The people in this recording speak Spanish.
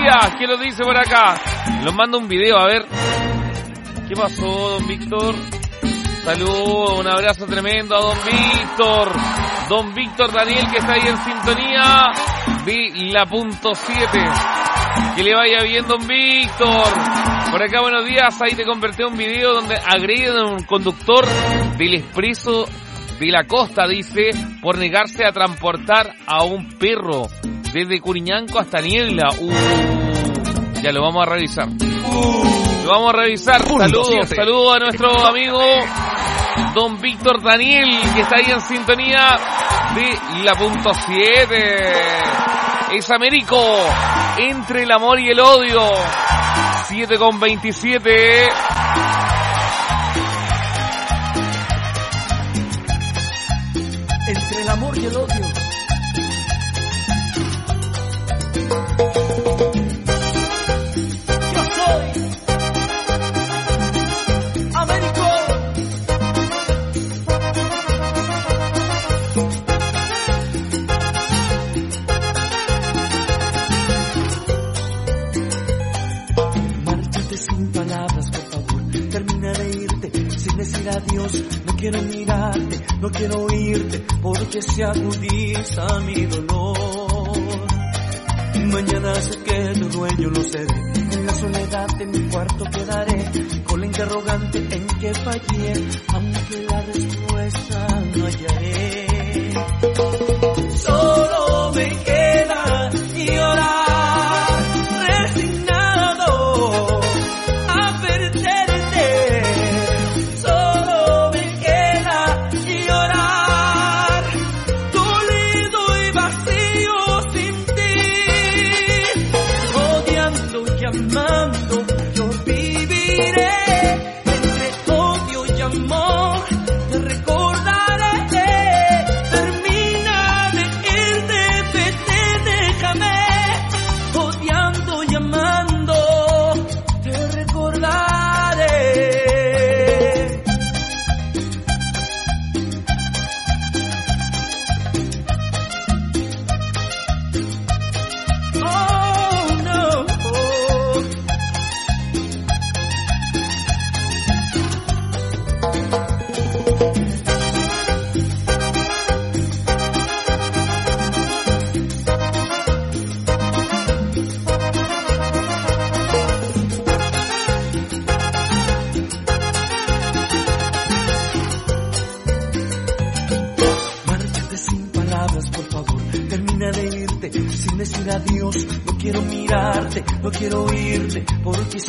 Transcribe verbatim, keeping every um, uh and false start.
días. ¿Qué lo dice por acá? Nos manda un video, a ver. ¿Qué pasó, don Víctor? Saludos, un abrazo tremendo a don Víctor. Don Víctor Daniel, que está ahí en sintonía de la punto siete. Que le vaya bien, don Víctor. Por acá, buenos días. Ahí te convertí un video donde agreden a un conductor del expreso de la costa, dice, por negarse a transportar a un perro desde Curiñanco hasta Niebla. Uh, ya lo vamos a revisar. Uh, lo vamos a revisar. Saludos, saludos a nuestro amigo don Víctor Daniel, que está ahí en sintonía de la punto siete. Es Américo, entre el amor y el odio. siete con veintisiete. Entre el amor y el odio. Yo soy Américo. Márchate sin palabras, por favor. Termina de irte sin decir adiós. No quiero mirarte, no quiero oírte, porque se agudiza mi dolor. Mañana sé que tu dueño lo seré. En la soledad de mi cuarto quedaré, con la interrogante en que fallé, aunque la respuesta no hallaré. Solo me queda llorar, resignado a perderte. Solo me queda llorar, dolido y vacío sin ti. Odiando y amando, yo viviré entre odio y amor. Te recordaré. Termina de irte, vete, déjame. Odiando y amando, te recordaré. Oh, no. Márchate sin palabras, por favor. Termina de irte sin decir adiós. No quiero mirarte, no quiero oírte, porque